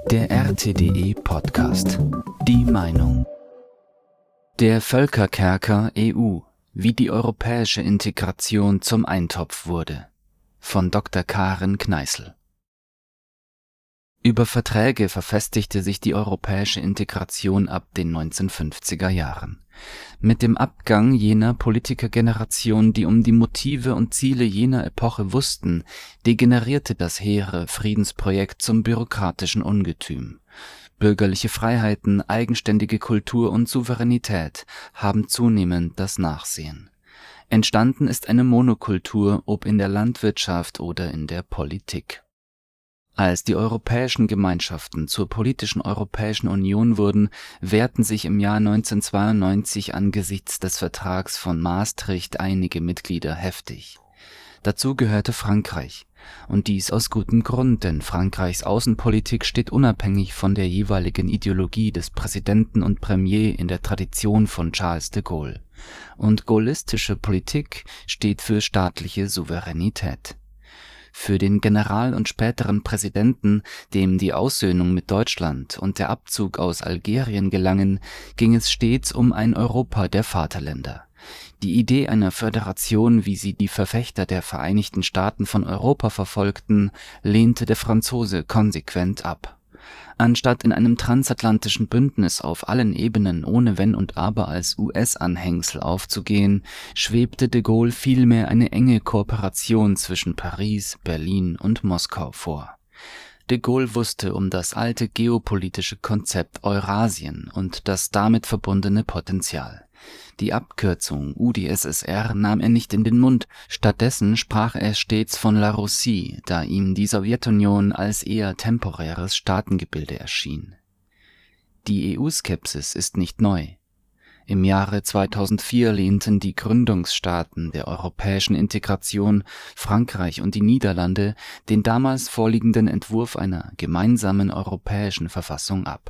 Der RTDE Podcast. Die Meinung. Der Völkerkerker EU, wie die europäische Integration zum Eintopf wurde. Von Dr. Karen Kneißl. Über Verträge verfestigte sich die europäische Integration ab den 1950er Jahren. Mit dem Abgang jener Politikergeneration, die um die Motive und Ziele jener Epoche wussten, degenerierte das hehre Friedensprojekt zum bürokratischen Ungetüm. Bürgerliche Freiheiten, eigenständige Kultur und Souveränität haben zunehmend das Nachsehen. Entstanden ist eine Monokultur, ob in der Landwirtschaft oder in der Politik. Als die europäischen Gemeinschaften zur politischen Europäischen Union wurden, wehrten sich im Jahr 1992 angesichts des Vertrags von Maastricht einige Mitglieder heftig. Dazu gehörte Frankreich. Und dies aus gutem Grund, denn Frankreichs Außenpolitik steht unabhängig von der jeweiligen Ideologie des Präsidenten und Premier in der Tradition von Charles de Gaulle. Und gaullistische Politik steht für staatliche Souveränität. Für den General und späteren Präsidenten, dem die Aussöhnung mit Deutschland und der Abzug aus Algerien gelangen, ging es stets um ein Europa der Vaterländer. Die Idee einer Föderation, wie sie die Verfechter der Vereinigten Staaten von Europa verfolgten, lehnte der Franzose konsequent ab. Anstatt in einem transatlantischen Bündnis auf allen Ebenen ohne Wenn und Aber als US-Anhängsel aufzugehen, schwebte de Gaulle vielmehr eine enge Kooperation zwischen Paris, Berlin und Moskau vor. De Gaulle wusste um das alte geopolitische Konzept Eurasien und das damit verbundene Potenzial. Die Abkürzung UdSSR nahm er nicht in den Mund, stattdessen sprach er stets von La Russie, da ihm die Sowjetunion als eher temporäres Staatengebilde erschien. Die EU-Skepsis ist nicht neu. Im Jahre 2004 lehnten die Gründungsstaaten der europäischen Integration, Frankreich und die Niederlande, den damals vorliegenden Entwurf einer gemeinsamen europäischen Verfassung ab.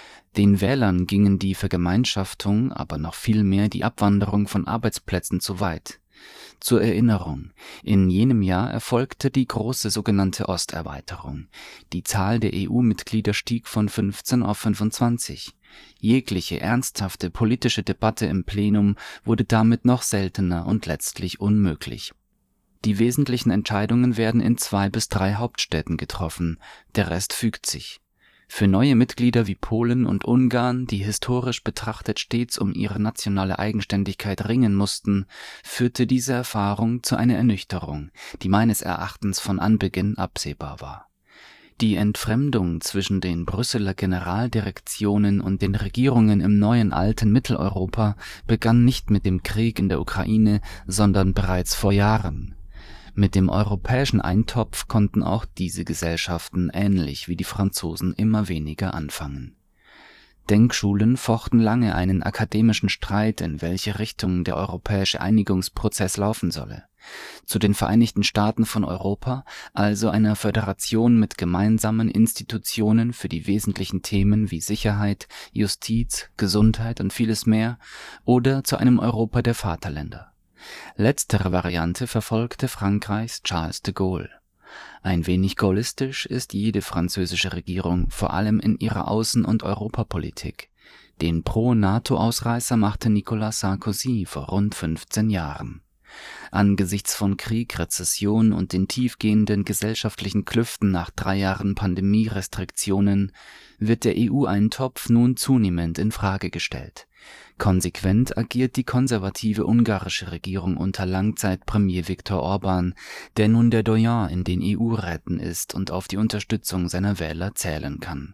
Den Wählern gingen die Vergemeinschaftung, aber noch viel mehr die Abwanderung von Arbeitsplätzen zu weit. Zur Erinnerung, in jenem Jahr erfolgte die große sogenannte Osterweiterung. Die Zahl der EU-Mitglieder stieg von 15 auf 25. Jegliche ernsthafte politische Debatte im Plenum wurde damit noch seltener und letztlich unmöglich. Die wesentlichen Entscheidungen werden in 2 bis 3 Hauptstädten getroffen, der Rest fügt sich. Für neue Mitglieder wie Polen und Ungarn, die historisch betrachtet stets um ihre nationale Eigenständigkeit ringen mussten, führte diese Erfahrung zu einer Ernüchterung, die meines Erachtens von Anbeginn absehbar war. Die Entfremdung zwischen den Brüsseler Generaldirektionen und den Regierungen im neuen alten Mitteleuropa begann nicht mit dem Krieg in der Ukraine, sondern bereits vor Jahren. Mit dem europäischen Eintopf konnten auch diese Gesellschaften ähnlich wie die Franzosen immer weniger anfangen. Denkschulen fochten lange einen akademischen Streit, in welche Richtung der europäische Einigungsprozess laufen solle. Zu den Vereinigten Staaten von Europa, also einer Föderation mit gemeinsamen Institutionen für die wesentlichen Themen wie Sicherheit, Justiz, Gesundheit und vieles mehr, oder zu einem Europa der Vaterländer. Letztere Variante verfolgte Frankreichs Charles de Gaulle. Ein wenig gaullistisch ist jede französische Regierung, vor allem in ihrer Außen- und Europapolitik. Den Pro-NATO-Ausreißer machte Nicolas Sarkozy vor rund 15 Jahren. Angesichts von Krieg, Rezession und den tiefgehenden gesellschaftlichen Klüften nach 3 Jahren Pandemie-Restriktionen wird der EU-Eintopf nun zunehmend in Frage gestellt. Konsequent agiert die konservative ungarische Regierung unter Langzeitpremier Viktor Orbán, der nun der Doyen in den EU-Räten ist und auf die Unterstützung seiner Wähler zählen kann.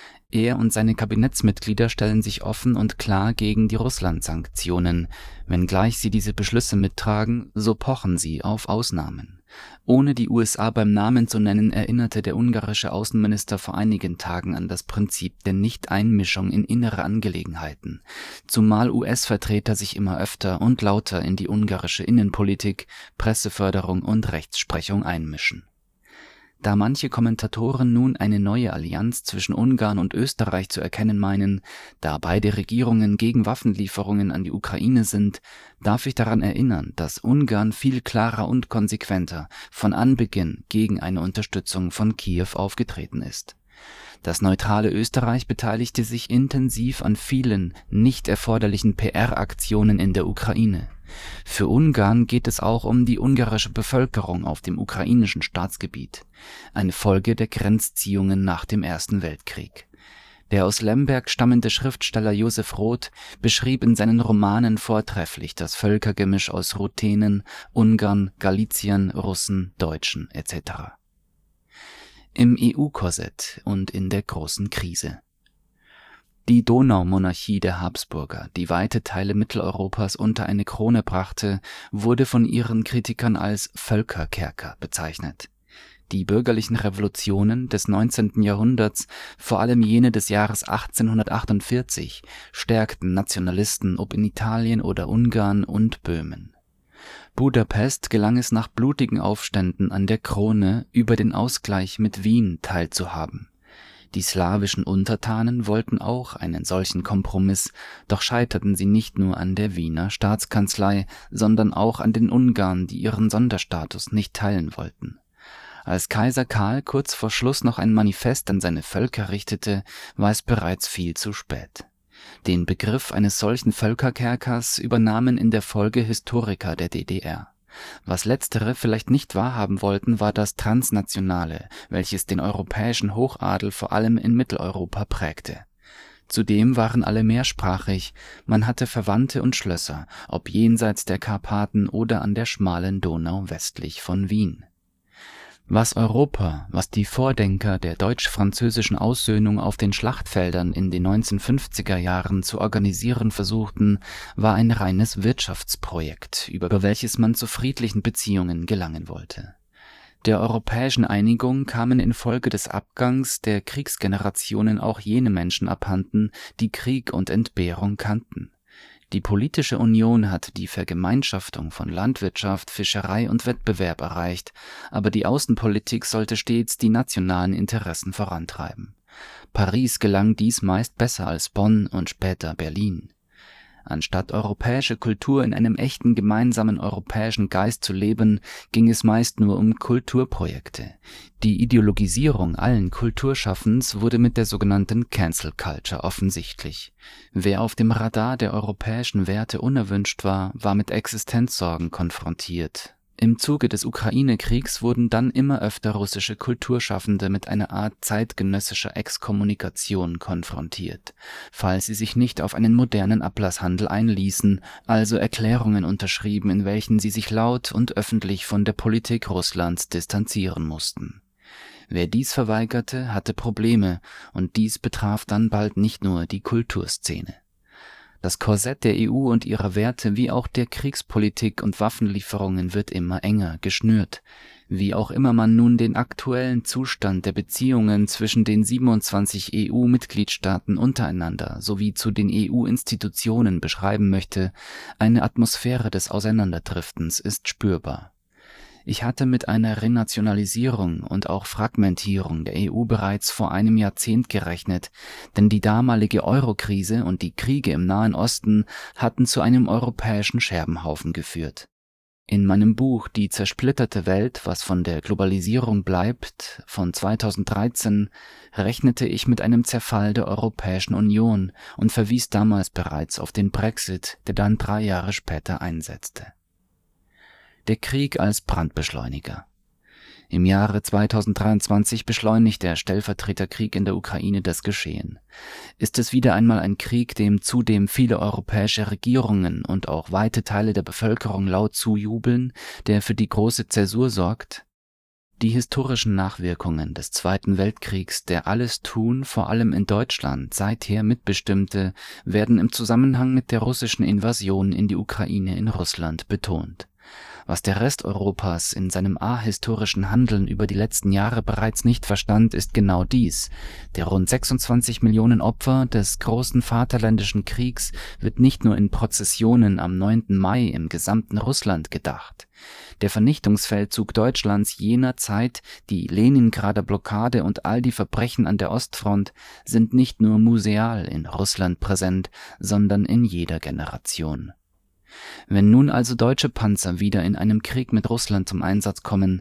Er und seine Kabinettsmitglieder stellen sich offen und klar gegen die Russland-Sanktionen. Wenngleich sie diese Beschlüsse mittragen, so pochen sie auf Ausnahmen. Ohne die USA beim Namen zu nennen, erinnerte der ungarische Außenminister vor einigen Tagen an das Prinzip der Nichteinmischung in innere Angelegenheiten, zumal US-Vertreter sich immer öfter und lauter in die ungarische Innenpolitik, Presseförderung und Rechtsprechung einmischen. Da manche Kommentatoren nun eine neue Allianz zwischen Ungarn und Österreich zu erkennen meinen, da beide Regierungen gegen Waffenlieferungen an die Ukraine sind, darf ich daran erinnern, dass Ungarn viel klarer und konsequenter von Anbeginn gegen eine Unterstützung von Kiew aufgetreten ist. Das neutrale Österreich beteiligte sich intensiv an vielen nicht erforderlichen PR-Aktionen in der Ukraine. Für Ungarn geht es auch um die ungarische Bevölkerung auf dem ukrainischen Staatsgebiet, eine Folge der Grenzziehungen nach dem Ersten Weltkrieg. Der aus Lemberg stammende Schriftsteller Josef Roth beschrieb in seinen Romanen vortrefflich das Völkergemisch aus Ruthenen, Ungarn, Galiciern, Russen, Deutschen etc. Im EU-Korsett und in der großen Krise. Die Donaumonarchie der Habsburger, die weite Teile Mitteleuropas unter eine Krone brachte, wurde von ihren Kritikern als Völkerkerker bezeichnet. Die bürgerlichen Revolutionen des 19. Jahrhunderts, vor allem jene des Jahres 1848, stärkten Nationalisten ob in Italien oder Ungarn und Böhmen. Budapest gelang es nach blutigen Aufständen an der Krone, über den Ausgleich mit Wien teilzuhaben. Die slawischen Untertanen wollten auch einen solchen Kompromiss, doch scheiterten sie nicht nur an der Wiener Staatskanzlei, sondern auch an den Ungarn, die ihren Sonderstatus nicht teilen wollten. Als Kaiser Karl kurz vor Schluss noch ein Manifest an seine Völker richtete, war es bereits viel zu spät. Den Begriff eines solchen Völkerkerkers übernahmen in der Folge Historiker der DDR. Was letztere vielleicht nicht wahrhaben wollten, war das Transnationale, welches den europäischen Hochadel vor allem in Mitteleuropa prägte. Zudem waren alle mehrsprachig, man hatte Verwandte und Schlösser, ob jenseits der Karpaten oder an der schmalen Donau westlich von Wien. Was Europa, was die Vordenker der deutsch-französischen Aussöhnung auf den Schlachtfeldern in den 1950er Jahren zu organisieren versuchten, war ein reines Wirtschaftsprojekt, über welches man zu friedlichen Beziehungen gelangen wollte. Der europäischen Einigung kamen infolge des Abgangs der Kriegsgenerationen auch jene Menschen abhanden, die Krieg und Entbehrung kannten. Die politische Union hat die Vergemeinschaftung von Landwirtschaft, Fischerei und Wettbewerb erreicht, aber die Außenpolitik sollte stets die nationalen Interessen vorantreiben. Paris gelang dies meist besser als Bonn und später Berlin. Anstatt europäische Kultur in einem echten gemeinsamen europäischen Geist zu leben, ging es meist nur um Kulturprojekte. Die Ideologisierung allen Kulturschaffens wurde mit der sogenannten Cancel Culture offensichtlich. Wer auf dem Radar der europäischen Werte unerwünscht war, war mit Existenzsorgen konfrontiert. Im Zuge des Ukraine-Kriegs wurden dann immer öfter russische Kulturschaffende mit einer Art zeitgenössischer Exkommunikation konfrontiert, falls sie sich nicht auf einen modernen Ablasshandel einließen, also Erklärungen unterschrieben, in welchen sie sich laut und öffentlich von der Politik Russlands distanzieren mussten. Wer dies verweigerte, hatte Probleme, und dies betraf dann bald nicht nur die Kulturszene. Das Korsett der EU und ihrer Werte wie auch der Kriegspolitik und Waffenlieferungen wird immer enger geschnürt. Wie auch immer man nun den aktuellen Zustand der Beziehungen zwischen den 27 EU-Mitgliedstaaten untereinander sowie zu den EU-Institutionen beschreiben möchte, eine Atmosphäre des Auseinanderdriftens ist spürbar. Ich hatte mit einer Renationalisierung und auch Fragmentierung der EU bereits vor einem Jahrzehnt gerechnet, denn die damalige Eurokrise und die Kriege im Nahen Osten hatten zu einem europäischen Scherbenhaufen geführt. In meinem Buch Die zersplitterte Welt, was von der Globalisierung bleibt, von 2013, rechnete ich mit einem Zerfall der Europäischen Union und verwies damals bereits auf den Brexit, der dann 3 Jahre später einsetzte. Der Krieg als Brandbeschleuniger. Im Jahre 2023 beschleunigt der Stellvertreterkrieg in der Ukraine das Geschehen. Ist es wieder einmal ein Krieg, dem zudem viele europäische Regierungen und auch weite Teile der Bevölkerung laut zujubeln, der für die große Zäsur sorgt? Die historischen Nachwirkungen des Zweiten Weltkriegs, der alles Tun, vor allem in Deutschland, seither mitbestimmte, werden im Zusammenhang mit der russischen Invasion in die Ukraine in Russland betont. Was der Rest Europas in seinem ahistorischen Handeln über die letzten Jahre bereits nicht verstand, ist genau dies. Der rund 26 Millionen Opfer des großen Vaterländischen Kriegs wird nicht nur in Prozessionen am 9. Mai im gesamten Russland gedacht. Der Vernichtungsfeldzug Deutschlands jener Zeit, die Leningrader Blockade und all die Verbrechen an der Ostfront sind nicht nur museal in Russland präsent, sondern in jeder Generation. Wenn nun also deutsche Panzer wieder in einem Krieg mit Russland zum Einsatz kommen,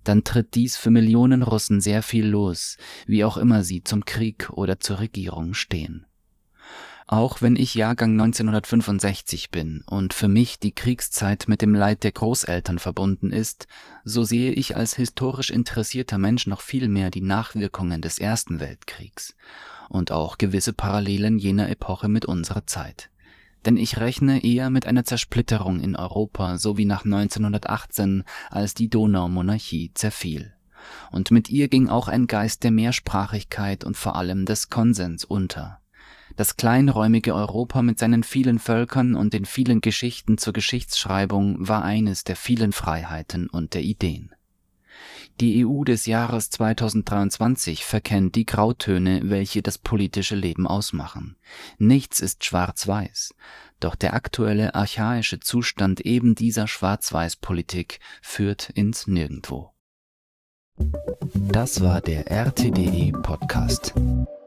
dann tritt dies für Millionen Russen sehr viel los, wie auch immer sie zum Krieg oder zur Regierung stehen. Auch wenn ich Jahrgang 1965 bin und für mich die Kriegszeit mit dem Leid der Großeltern verbunden ist, so sehe ich als historisch interessierter Mensch noch viel mehr die Nachwirkungen des Ersten Weltkriegs und auch gewisse Parallelen jener Epoche mit unserer Zeit. Denn ich rechne eher mit einer Zersplitterung in Europa, so wie nach 1918, als die Donaumonarchie zerfiel. Und mit ihr ging auch ein Geist der Mehrsprachigkeit und vor allem des Konsens unter. Das kleinräumige Europa mit seinen vielen Völkern und den vielen Geschichten zur Geschichtsschreibung war eines der vielen Freiheiten und der Ideen. Die EU des Jahres 2023 verkennt die Grautöne, welche das politische Leben ausmachen. Nichts ist schwarz-weiß, doch der aktuelle archaische Zustand eben dieser Schwarz-Weiß-Politik führt ins Nirgendwo. Das war der RTDE Podcast.